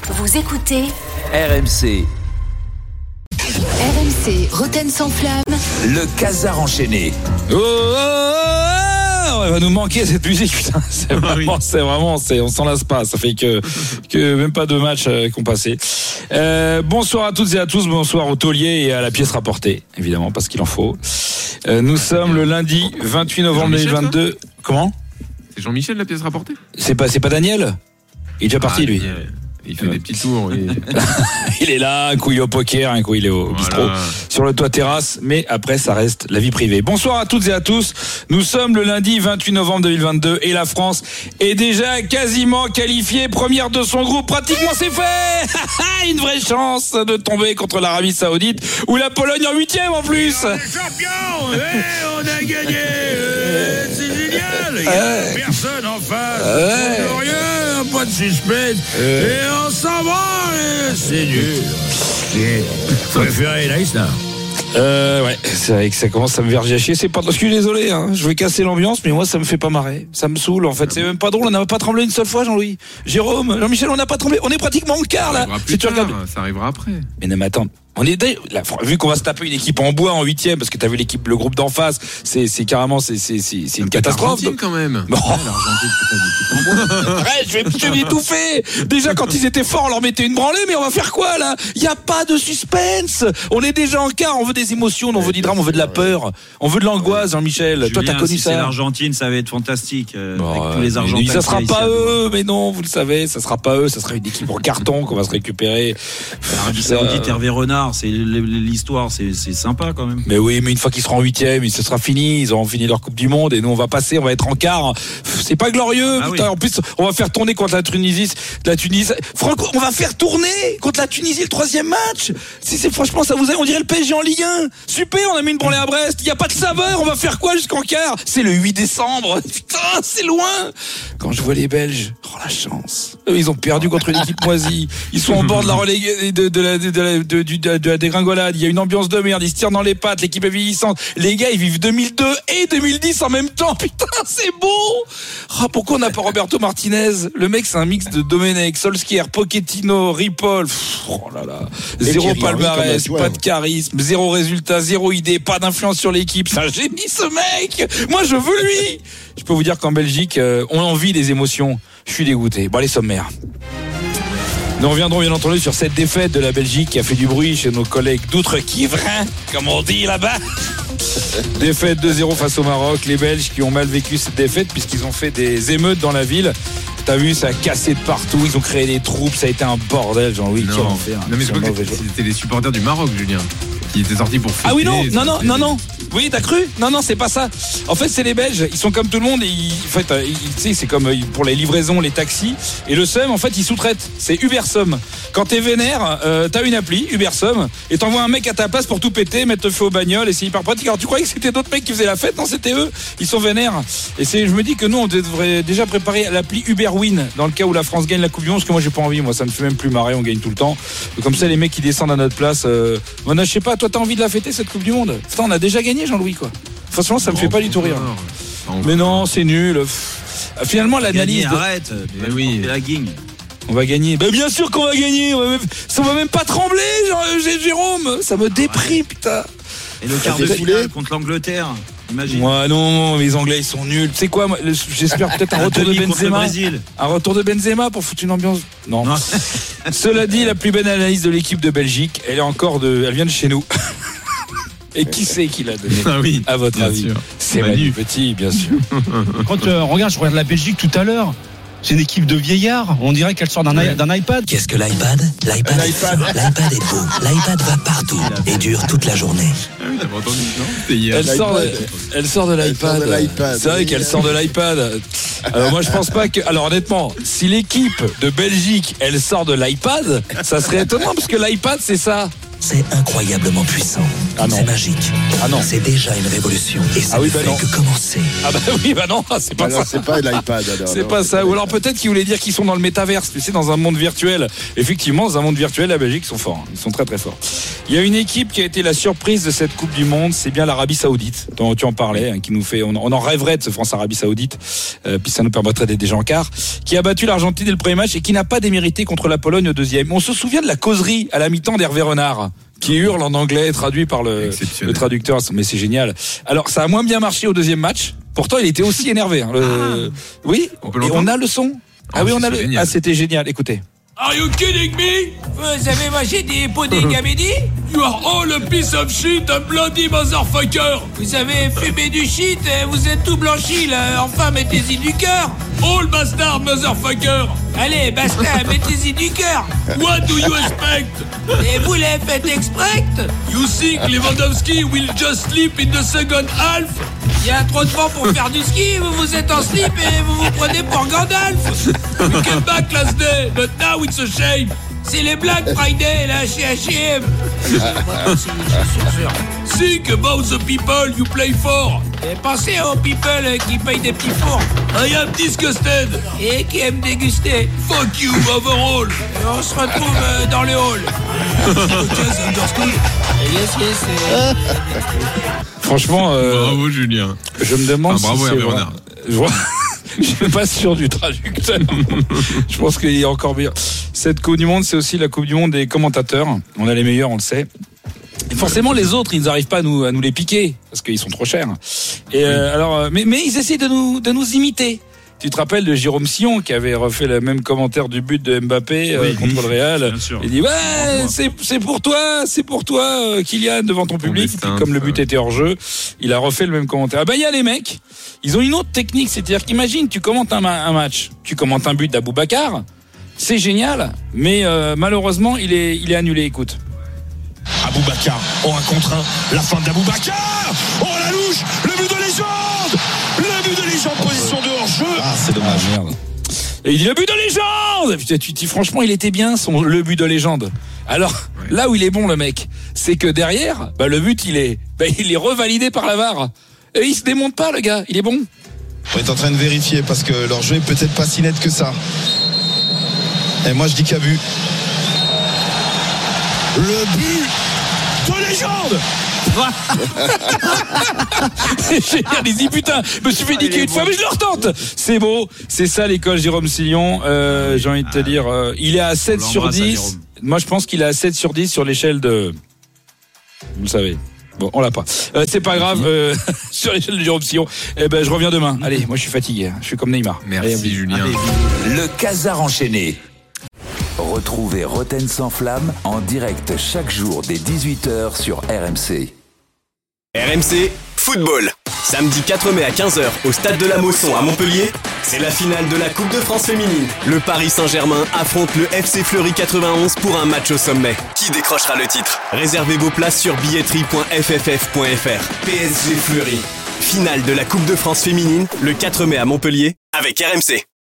Vous écoutez RMC. RMC, Roten sans flamme. Le Casar enchaîné. Elle va nous manquer cette musique, putain. C'est vraiment, on s'en lasse pas. Ça fait que même pas 2 matchs qu'on passait. Bonsoir à toutes et à tous. Bonsoir au taulier et à la pièce rapportée, évidemment, parce qu'il en faut. Nous sommes le lundi 28 novembre 2022. Comment? C'est Jean-Michel, la pièce rapportée? C'est pas Daniel? Il est déjà parti, lui. Il fait des petits tours. Il est là, un coup il est au poker, un coup il est au bistrot, sur le toit terrasse, mais après ça reste la vie privée. Bonsoir à toutes et à tous. Nous sommes le lundi 28 novembre 2022 et la France est déjà quasiment qualifiée première de son groupe. Pratiquement c'est fait. Une vraie chance de tomber contre l'Arabie Saoudite ou la Pologne en 8e en plus. On est champions, on a gagné, c'est génial. Il n'y a personne en face, rien, pas de suspense. Et on s'en va, c'est nul. J'ai préféré l'Aïsna. Ouais, c'est vrai que ça commence à me verger. C'est pas, je suis désolé, hein. Je vais casser l'ambiance, mais moi ça me fait pas marrer. Ça me saoule, en fait. C'est même pas drôle. On n'a pas tremblé une seule fois, Jean-Louis. Jérôme, Jean-Michel, on n'a pas tremblé. On est pratiquement en quart, là. Ça arrivera après. Mais non, mais attends. On est vu qu'on va se taper une équipe en bois en 8e, parce que t'as vu le groupe d'en face, c'est carrément, c'est une catastrophe. L'Argentine, quand même. Bon. L'Argentine, c'est pas une équipe en bois. Arrête, je vais m'étouffer. Déjà, quand ils étaient forts, on leur mettait une branlée, mais on va faire quoi, là? Il y a pas de suspense. On est déjà en quart. On veut des émotions, on veut du drame, on veut de la peur. On veut de l'angoisse, Jean-Michel. Julien, toi, t'as connu ça. C'est l'Argentine, ça va être fantastique. Avec tous les Argentins. Ça sera pas eux, mais non, vous le savez, ça sera pas eux. Ça sera une équipe en carton qu'on va se récupérer. L'Arabie Saoudite, Hervé Renard, c'est l'histoire, c'est sympa quand même. Mais oui, mais une fois qu'ils seront en 8e, ce sera fini, ils auront fini leur Coupe du Monde et nous on va passer, on va être en quart. C'est pas glorieux, putain. Oui. En plus, on va faire tourner contre la Tunisie. Franco, on va faire tourner contre la Tunisie le 3e match. Franchement, ça vous on dirait le PSG en Ligue 1. Super, on a mis une branlée à Brest. Il y a pas de saveur. On va faire quoi jusqu'en quart? C'est le 8 décembre. Putain, c'est loin. Quand je vois les Belges, la chance. Eux, ils ont perdu contre une équipe moisie. Ils sont au bord de la relégation, de la dégringolade. Il y a une ambiance de merde, ils se tirent dans les pattes, l'équipe est vieillissante. Les gars, ils vivent 2002 et 2010 en même temps. Putain, c'est beau. Pourquoi on n'a pas Roberto Martinez? Le mec, c'est un mix de Domenech, Solskjaer, Pochettino, Ripoll. Oh là là. Zéro palmarès, pas de charisme, zéro résultat, zéro idée, pas d'influence sur l'équipe. C'est un génie, ce mec. Moi, je veux lui. Je peux vous dire qu'en Belgique, on envie des émotions. Je suis dégoûté. Bon, les sommaires. Nous reviendrons bien entendu sur cette défaite de la Belgique qui a fait du bruit chez nos collègues d'outre-Quiverin, comme on dit là-bas. Défaite 2-0 face au Maroc. Les Belges qui ont mal vécu cette défaite puisqu'ils ont fait des émeutes dans la ville. T'as vu, ça a cassé de partout. Ils ont créé des troupes. Ça a été un bordel, Jean-Louis. Non, mais c'est pas que c'était les supporters du Maroc, Julien, qui étaient sortis pour fêter. Ah oui, non. Oui, t'as cru? Non, c'est pas ça. En fait, c'est les Belges. Ils sont comme tout le monde. Tu sais, c'est comme pour les livraisons, les taxis. Et le SEM, en fait, ils sous-traitent. C'est Ubersum. Quand t'es vénère, t'as une appli, Ubersum, et t'envoies un mec à ta place pour tout péter, mettre le feu aux bagnoles, et c'est hyper pratique. Alors, tu croyais que c'était d'autres mecs qui faisaient la fête? Non, c'était eux. Ils sont vénères. Et je me dis que nous, on devrait déjà préparer l'appli Uberwin dans le cas où la France gagne la Coupe du Monde, parce que moi, j'ai pas envie. Moi, ça me fait même plus marrer. On gagne tout le temps. Comme ça, les mecs qui descendent à notre place, je sais pas, toi, t'as envie de la fêter, cette Coupe du Monde? Putain, on a déjà gagné, Jean-Louis, quoi. Franchement, ça me fait pas du tout rire. Mais non, c'est nul. Finalement, l'analyse. Arrête. Mais oui. La guigne. On va gagner. Ben bien sûr qu'on va gagner. Ça va même pas trembler, Jérôme. Ça me déprime, putain. Et le quart de finale contre l'Angleterre. Imagine. Moi non, les Anglais ils sont nuls. Tu sais quoi, j'espère peut-être un retour de Benzema. Un retour de Benzema pour foutre une ambiance. Non. Cela dit, la plus belle analyse de l'équipe de Belgique, elle vient de chez nous. Et qui c'est qui l'a donné? Ah oui, à votre avis? Sûr. C'est Manu Petit, bien sûr. Quand je regarde la Belgique tout à l'heure. C'est une équipe de vieillards. On dirait qu'elle sort d'un iPad. Qu'est-ce que l'iPad? L'iPad est beau. L'iPad va partout et dure toute la journée. Ah oui, t'avais entendu, non? Elle sort de l'iPad. C'est vrai qu'elle sort de l'iPad. Alors moi je pense pas que. Alors honnêtement, si l'équipe de Belgique elle sort de l'iPad, ça serait étonnant parce que l'iPad c'est ça. c'est incroyablement puissant. Ah non. C'est magique. Ah non. C'est déjà une révolution. Et ça Ah oui, ne bah fait non. que commencer. Ah bah oui, bah non, c'est pas Alors, ça. c'est pas l'iPad. Alors, C'est non, pas ça. Ou alors peut-être qu'ils voulaient dire qu'ils sont dans le métaverse, tu sais, dans un monde virtuel. Effectivement, dans un monde virtuel, la Belgique, ils sont forts. Ils sont très très forts. Il y a une équipe qui a été la surprise de cette Coupe du Monde, c'est bien l'Arabie Saoudite, dont tu en parlais, hein, qui nous fait, on en rêverait de ce France-Arabie Saoudite, puis ça nous permettrait d'être déjà en quart, qui a battu l'Argentine dès le premier match et qui n'a pas démérité contre la Pologne au deuxième. On se souvient de la causerie à la mi-temps d'Hervé Renard, qui hurle en anglais, traduit par le traducteur, mais c'est génial. Alors, ça a moins bien marché au deuxième match. Pourtant, il était aussi énervé. Hein. Oui, et on a le son. Ah oui, on a le. Génial. Ah, c'était génial. Écoutez. Are you kidding me? Vous avez mangé des puddings à midi? You are all a piece of shit, a bloody motherfucker! Vous avez fumé du shit, vous êtes tout blanchi là, enfin mettez-y du cœur! All bastard motherfucker! Allez, basta, mettez-y du cœur! What do you expect? Et vous l'avez fait exprès? You think Lewandowski will just sleep in the second half? Il y a trop de vent pour faire du ski, vous êtes en slip et vous vous prenez pour Gandalf! We came back last day, but now it's a shame! C'est les Black Friday là chez H&M. Think about the people you play for. Et pensez aux people qui payent des petits fours. I am disgusted. Et qui aiment déguster. Fuck you overall. Et on se retrouve dans le hall. Yes. Franchement, bravo Julien. Je me demande bravo si Hervé Renard. Je suis pas sûr du traducteur. Je pense qu'il y a encore meilleur. Cette Coupe du Monde, c'est aussi la Coupe du Monde des commentateurs. On a les meilleurs, on le sait. Et forcément, les autres, ils n'arrivent pas à nous les piquer parce qu'ils sont trop chers. Et alors, mais ils essaient de nous imiter. Tu te rappelles de Jérôme Sillon qui avait refait le même commentaire du but de Mbappé contre le Real. Il dit c'est pour toi Kylian devant ton public. Puis, comme le but était hors jeu, il a refait le même commentaire. Ah ben il y a les mecs, ils ont une autre technique, c'est-à-dire qu'imagine tu commentes un match, tu commentes un but d'Aboubacar, c'est génial, mais malheureusement il est annulé. Écoute. Aboubacar en 1 contre 1, la fin d'Aboubacar. Oh la louche, le but de légende. Le but de légende, position de hors-jeu. Ah, c'est dommage. Ah, merde. Et il dit le but de légende. Putain, tu dis franchement, il était bien le but de légende. Alors, là où il est bon le mec, c'est que derrière, le but il est revalidé par la VAR. Et il se démonte pas le gars, il est bon. On est en train de vérifier parce que leur jeu est peut-être pas si net que ça. Et moi je dis qu'il y a but. Le but de légende. C'est génial, il dit putain, je me suis fait niquer une fois, mais je le retente. C'est beau, c'est ça l'école Jérôme Sillon. J'ai envie de te dire, il est à 7 sur 10. Moi je pense qu'il est à 7 sur 10 sur l'échelle de... Vous le savez. Bon, on l'a pas. C'est pas grave, sur l'échelle de Jérôme Sillon. Je reviens demain. Allez, moi je suis fatigué, je suis comme Neymar. Merci Julien. Le Casar enchaîné. Retrouvez Roten sans flamme en direct chaque jour dès 18h sur RMC. RMC Football. Samedi 4 mai à 15h au Stade de la Mosson à Montpellier, c'est la finale de la Coupe de France féminine. Le Paris Saint-Germain affronte le FC Fleury 91 pour un match au sommet. Qui décrochera le titre? Réservez vos places sur billetterie.fff.fr. PSG Fleury. Finale de la Coupe de France féminine le 4 mai à Montpellier avec RMC.